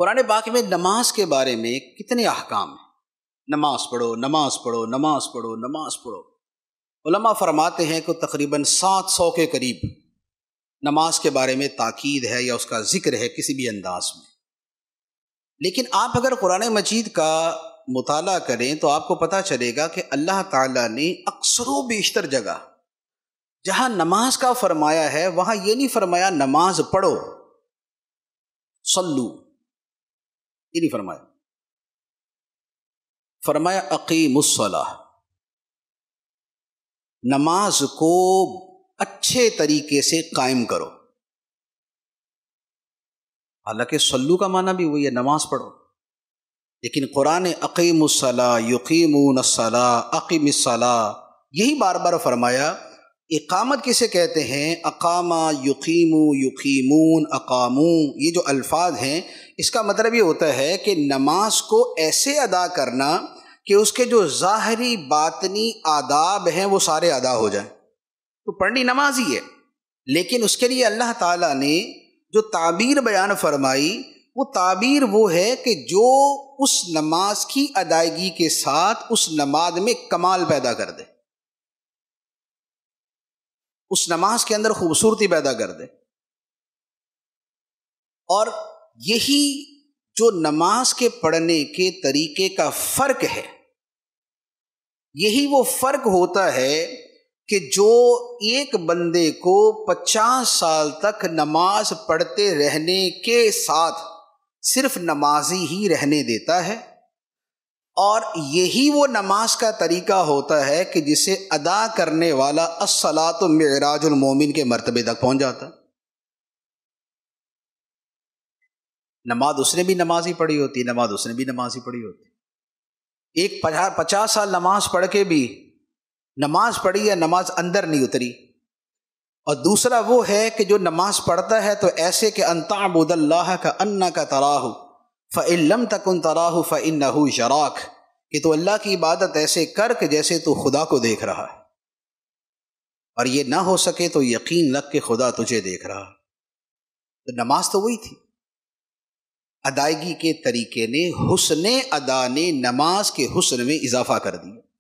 قرآن پاک میں نماز کے بارے میں کتنے احکام ہیں؟ نماز پڑھو، نماز پڑھو، نماز پڑھو، نماز پڑھو۔ علماء فرماتے ہیں کہ تقریباً 700 کے قریب نماز کے بارے میں تاکید ہے یا اس کا ذکر ہے کسی بھی انداز میں۔ لیکن آپ اگر قرآن مجید کا مطالعہ کریں تو آپ کو پتہ چلے گا کہ اللہ تعالیٰ نے اکثر و بیشتر جگہ جہاں نماز کا فرمایا ہے وہاں یہ نہیں فرمایا نماز پڑھو، صلو، یہ نہیں فرمایا، فرمایا اقیم الصلاۃ، نماز کو اچھے طریقے سے قائم کرو۔ حالانکہ صلو کا معنی بھی وہی ہے، نماز پڑھو، لیکن قرآن اقیم الصلاۃ، یقیمون الصلاۃ، اقیم الصلاۃ، یہی بار بار فرمایا۔ اقامت کسے کہتے ہیں؟ اقامہ، یقیمو، یقیمون، اقامو، یہ جو الفاظ ہیں اس کا مطلب یہ ہوتا ہے کہ نماز کو ایسے ادا کرنا کہ اس کے جو ظاہری باطنی آداب ہیں وہ سارے ادا ہو جائیں۔ تو پڑھنی نماز ہی ہے، لیکن اس کے لیے اللہ تعالیٰ نے جو تعبیر بیان فرمائی وہ تعبیر وہ ہے کہ جو اس نماز کی ادائیگی کے ساتھ اس نماز میں کمال پیدا کر دے، اس نماز کے اندر خوبصورتی پیدا کر دے۔ اور یہی جو نماز کے پڑھنے کے طریقے کا فرق ہے، یہی وہ فرق ہوتا ہے کہ جو ایک بندے کو 50 سال تک نماز پڑھتے رہنے کے ساتھ صرف نمازی ہی رہنے دیتا ہے، اور یہی وہ نماز کا طریقہ ہوتا ہے کہ جسے ادا کرنے والا الصلاۃ معراج المومن کے مرتبے تک پہنچ جاتا ہے۔ نماز اس نے بھی نمازی پڑھی ہوتی، نماز اس نے بھی نمازی پڑھی ہوتی۔ ایک 50 سال نماز پڑھ کے بھی نماز پڑھی ہے، نماز اندر نہیں اتری۔ اور دوسرا وہ ہے کہ جو نماز پڑھتا ہے تو ایسے کہ ان تعبد اللہ کأنک تراہ فإن لم تکن تراہ فإنہ یراک، کہ تو اللہ کی عبادت ایسے کر کہ جیسے تو خدا کو دیکھ رہا ہے، اور یہ نہ ہو سکے تو یقین رکھ کہ خدا تجھے دیکھ رہا ہے۔ تو نماز تو وہی تھی، ادائیگی کے طریقے نے، حسن ادا نے نماز کے حسن میں اضافہ کر دیا۔